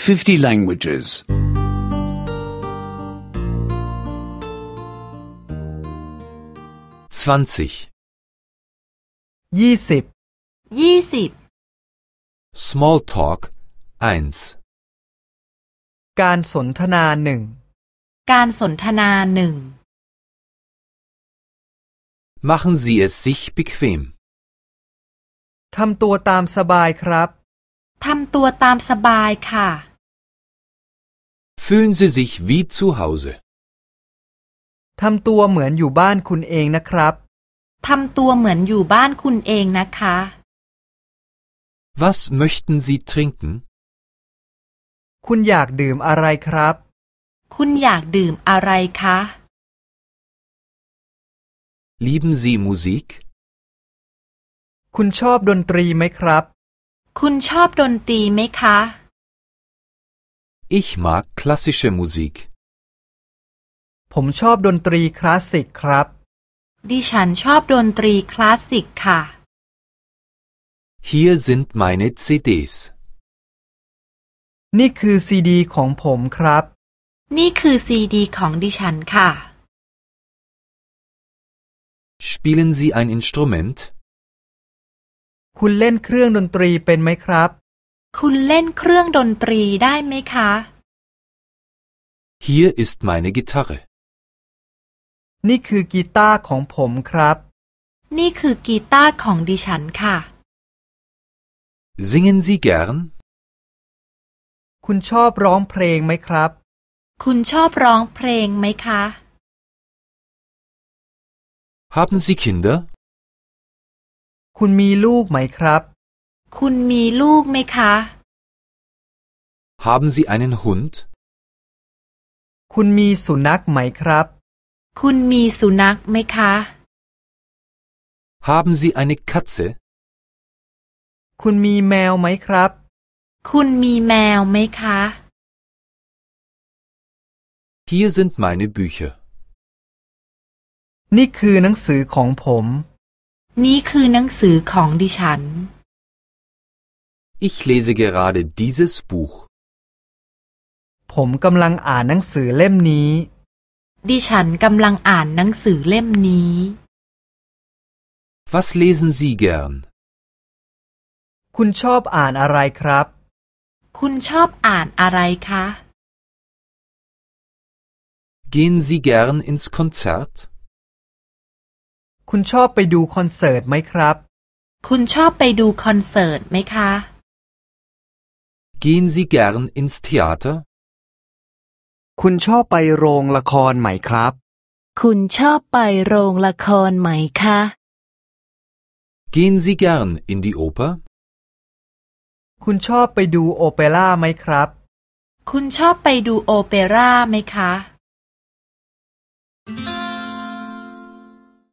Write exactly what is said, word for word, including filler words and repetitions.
fifty languages. zwanzig. ยี่สิบยี่สิบ Small Talk eins. การสนทนาหนึ่งการสนทนาหนึ่ง Machen Sie es sich bequem. ทำตัวตามสบายครับทำตัวตามสบายค่ะ Fühlen Sie sich wie zu Hause. ทำตัวเหมือนอยู่บ้านคุณเองนะครับทำตัวเหมือนอยู่บ้านคุณเองนะคะ Was möchten Sie trinken? คุณอยากดื่มอะไรครับคุณอยากดื่มอะไรคะ Lieben Sie Musik? คุณชอบดนตรีไหมครับคุณชอบดนตรีไหมคะ Ich mag klassische Musik. ผมชอบดนตรีคลาสสิกครับดิฉันชอบดนตรีคลาสสิกค่ะ Hier sind meine ซี ดี s. นี่คือซีดีของผมครับนี่คือซีดีของดิฉันค่ะ Spielen Sie ein Instrument? คุณเล่นเครื่องดนตรีเป็นไหมครับคุณเล่นเครื่องดนตรีได้ไหมคะ Hier ist meine Gitarre. นี่คือกีตาร์ของผมครับนี่คือกีตาร์ของดิฉันค่ะ Singen Sie gern? คุณชอบร้องเพลงไหมครับคุณชอบร้องเพลงไหมคะ Haben Sie Kinder? คุณมีลูกไหมครับคุณมีลูกไหมคะ Haben Sie einen Hund? คุณมีสุนัขไหมครับคุณมีสุนัขไหมคะ Haben Sie eine Katze? คุณมีแมวไหมครับคุณมีแมวไหมคะ Hier sind meine Bücher. นี่คือหนังสือของผมนี่คือหนังสือของดิฉัน Ich lese gerade dieses Buch. ผมกำลังอ่านหนังสือเล่มนี้ดิฉันกำลังอ่านหนังสือเล่มนี้ Was lesen Sie gern? คุณชอบอ่านอะไรครับคุณชอบอ่านอะไรคะ Gehen Sie gern ins Konzert? คุณชอบไปดูคอนเสิร์ตไหมครับคุณชอบไปดูคอนเสิร์ตไหมคะ Gehen Sie gern ins Theater? คุณชอบไปโรงละครไหมครับคุณชอบไปโรงละครไหมคะ Gehen Sie gern in die Oper? คุณชอบไปดูโอเปร่าไหมครับคุณชอบไปดูโอเปร่าไหมคะ